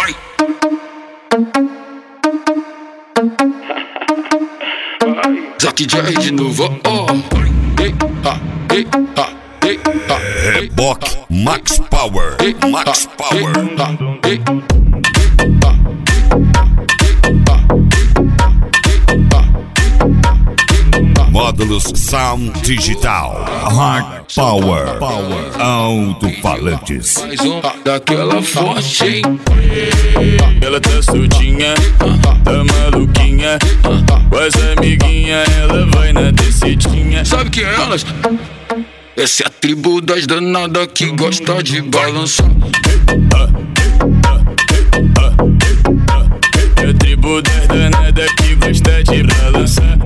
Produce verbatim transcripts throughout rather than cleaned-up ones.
vai. Zack J de novo, oh. Ei, ha, ei, ha, ei, ha. Reboque Max Power, Max Power. Ei, Módulos Sound Digital, Hard Power, Power, alto-falantes. mais um daquela forte, hein? Ela tá soltinha, tá maluquinha. Com as amiguinhas, ela vai na descidinha. Sabe que elas? Essa é a tribo das danadas que gosta de balançar. É a tribo das danadas que gosta de balançar.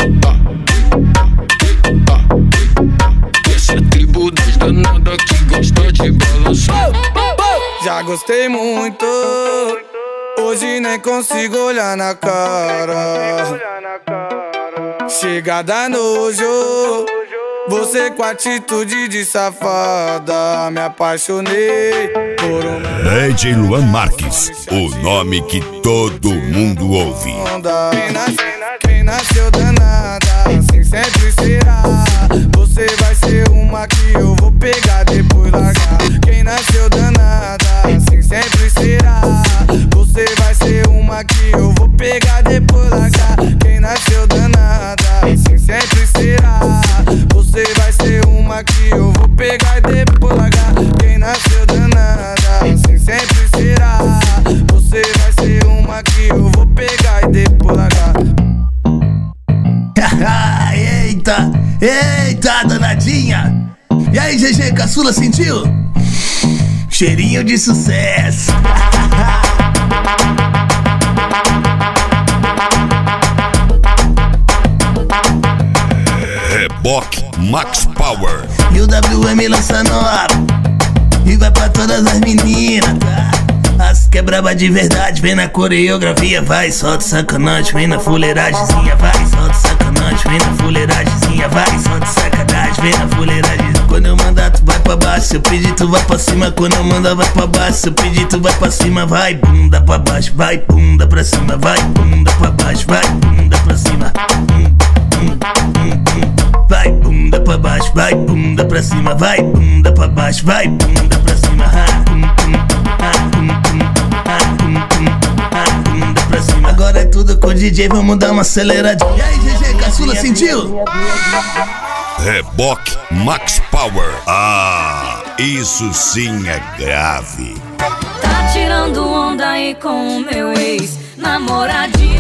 Essa é a tribo das danadas que gosta de balançar. Já gostei muito, hoje nem consigo olhar na cara. Chega da nojo, você com atitude de safada. Me apaixonei por uma D J Luan Marques, o nome que todo mundo ouve. onda. Quem nasceu, quem nasceu danada, assim sempre será. Você vai ser uma que eu vou pegar, depois largar. Quem nasceu danada, assim sempre será. Você vai ser uma que eu vou pegar, depois largar. Quem nasceu danada, assim sempre será. Você vai ser uma que eu vou pegar e depois largar. Quem nasceu danada, assim sempre será. Você vai ser uma que eu vou pegar e depois largar. Eita, eita, danadinha. E aí, G G, caçula, sentiu? Cheirinho de sucesso. Reboque Max Power. E o W M lança nova e vai pra todas as meninas, tá? As que é braba de verdade, vem na coreografia, vai, solta sacanagem, vem na fuleiragemzinha, vai, solta sacanagem, vem na fuleiragemzinha, vai, solta sacanagem, vem na fuleiragem. Quando eu mandar tu vai pra baixo, se eu pedir tu vai pra cima, quando eu mandar vai pra baixo, se eu pedir tu vai pra cima, vai, bunda pra baixo, vai, bunda pra cima, vai, bunda pra baixo, vai, bunda pra cima. Vai, bunda pra baixo, vai, bunda pra cima, vai, bunda pra baixo, vai, bunda pra cima. Bunda pra cima. Agora é tudo com o D J, vamos dar uma aceleradinha. E aí, G G, caçula, sentiu? Reboque Max Power. Ah, isso sim é grave. Tá tirando onda aí com o meu ex namoradinho.